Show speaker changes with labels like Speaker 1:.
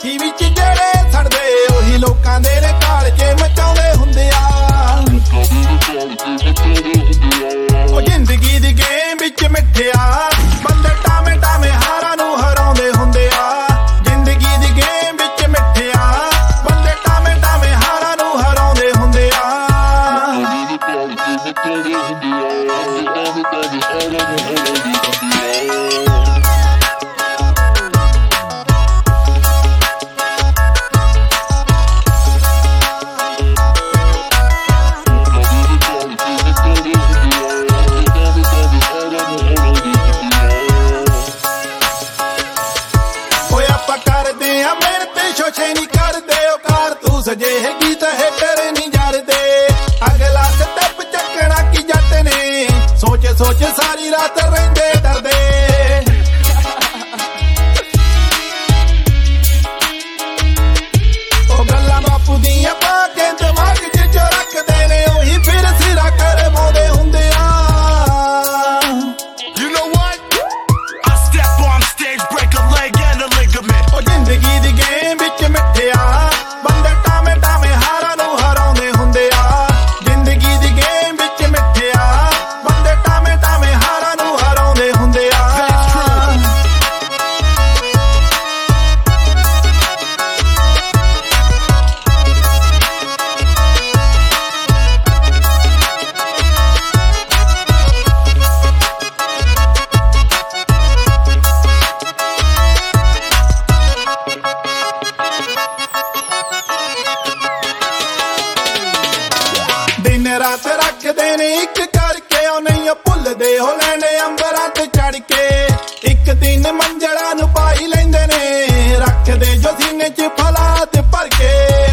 Speaker 1: ਮਾਚੀ ਵਿੱਚ ਜਿਹੜੇ ਸੜਦੇ ਉਹੀ ਲੋਕਾਂ ਦੇ ਨੇ ਕਾਲਜੇ ਮਚਾਉਂਦੇ ਹੁੰਦੇ ਆ। ਉਹ ਜ਼ਿੰਦਗੀ ਦੀ ਗੇਮ ਵਿੱਚ ਮਿੱਠਿਆ ਬੰਦੇ ਟਾਵੇਂ ਟਾਵੇਂ ਹਾਰਾਂ ਨੂੰ ਹਰਾਉਂਦੇ ਹੁੰਦੇ ਆ। ਜ਼ਿੰਦਗੀ ਦੀ ਗੇਮ ਵਿੱਚ ਮਿੱਠਿਆ ਬੰਦੇ ਟਾਵੇਂ ਟਾਵੇਂ ਹਾਰਾਂ ਨੂੰ ਹਰਾਉਂਦੇ ਹੁੰਦੇ ਆ। ਸ਼ੋਸ਼ੇ ਨਹੀਂ ਕਰਦੇ ਉਹ ਕਾਰਤੂਸ ਜਿਹੇ ਗੀਤ ਹੇਟਰ ਨਹੀਂ ਜਰਦੇ। ਅਗਲਾ ਸਟੈਪ ਚੱਕਣਾ ਕੀ ਜੱਟ ਨੇ ਸੋਚ ਸੋਚ ਸਾਰੀ ਰਾਤ ਰਹਿੰਦੇ ਡਰਦੇ। ਉਹ ਗੱਲਾਂ ਬਾਪੂ ਦੀਆਂ ਪਾ ਕੇ ਦਿਮਾਗ 'ਚ ਜੋ ਰੱਖਦੇ ਨੇ ਉਹੀ ਫਿਰ ਸਿਰਾ ਕਰਵਾਉਂਦੇ ਹੁੰਦੇ ਆ।
Speaker 2: You know what? I step on stage, break a leg and a ligament.
Speaker 1: ਉਹ ਜ਼ਿੰਦਗੀ ਦੀ ਗੇਮ ਵਿੱਚ ਮਿੱਠਿਆ ਬੰਦੇ ਟਾਵੇਂ ਟਾਵੇਂ ਹਾਰਾਂ ਨੂੰ ਹਰਾਉਂਦੇ ਹੁੰਦੇ ਆ। ਜ਼ਿੰਦਗੀ ਦੀ ਗੇਮ ਵਿੱਚ ਮਿੱਠਿਆ ਬੰਦੇ ਟਾਵੇਂ ਟਾਵੇਂ ਹਾਰਾਂ ਨੂੰ ਹਰਾਉਂਦੇ ਹੁੰਦੇ ਆ। ਦਿਨ ਰਾਤ ਰੱਖਦੇ ਨੇ ਇੱਕ ਕਰਕੇ ਉਹ ਨਹੀਂ ਭੁੱਲਦੇ ਹੋ ਲੈਂਦੇ ਅੰਬਰਾਂ ਤੇ ਚੜ ਕੇ। ਇੱਕ ਦਿਨ ਮੰਜ਼ਲਾਂ ਨੂੰ ਪਾਈ ਲੈਂਦੇ ਨੇ ਰੱਖਦੇ ਜੋ ਸੀਨੇ 'ਚ ਫਲਾਤ ਭਰ ਕੇ।